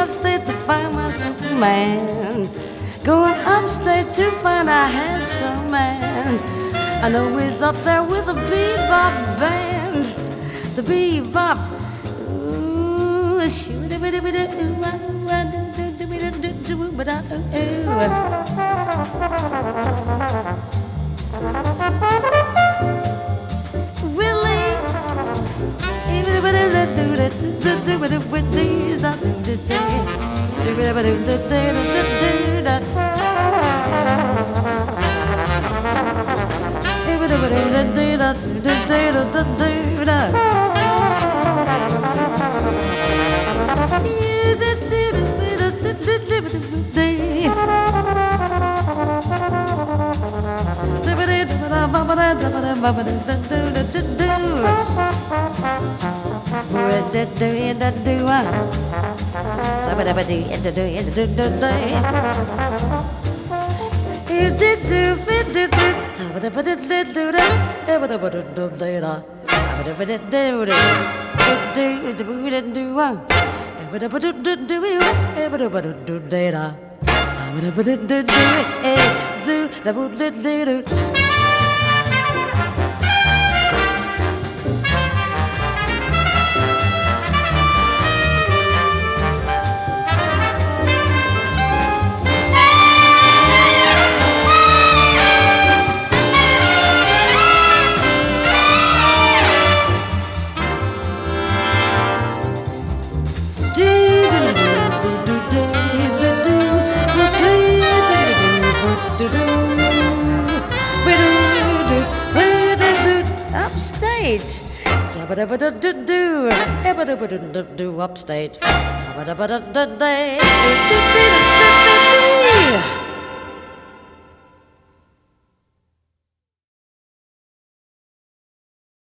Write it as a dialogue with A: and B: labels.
A: upstate to find myself a man. Going upstate to find a handsome man. I know he's up there with a bebop band. The bebop. Ooh, shoot a bit of it. Willie. Upstate. Upstate.